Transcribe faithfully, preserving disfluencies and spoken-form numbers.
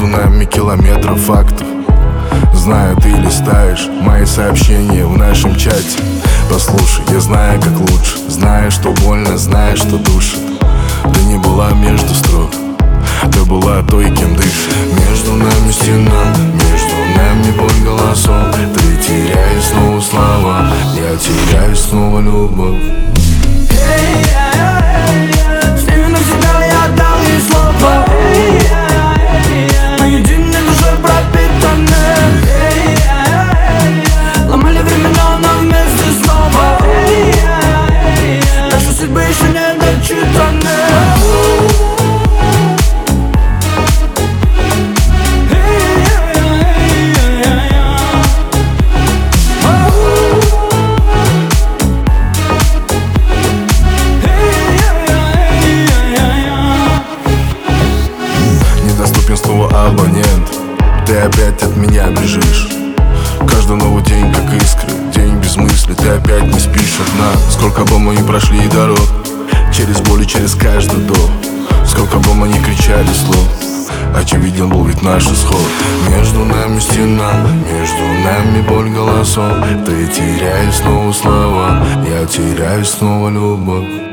Между нами километров фактов. Знаю, ты листаешь мои сообщения в нашем чате. Послушай, я знаю, как лучше. Знаю, что больно, знаю, что душит. Ты не была между строк, ты была той, кем дышит. Между нами стена, между нами боль голосов. Ты теряешь снова слова, я теряю снова любовь. С ними навсегда я отдал ей слово. Мы едины, душой пропитаны. Ломали времена, но вместе снова. Наши судьбы еще не дочитаны. Снова абонент, ты опять от меня бежишь. Каждый новый день как искры, день без мысли, ты опять не спишь одна. Сколько бы мы ни прошли дорог, через боль и через каждый вдох. Сколько бы мы ни кричали слов, очевиден был ведь наш исход. Между нами стена, между нами боль голосов. Ты теряешь снова слова, я теряю снова любовь.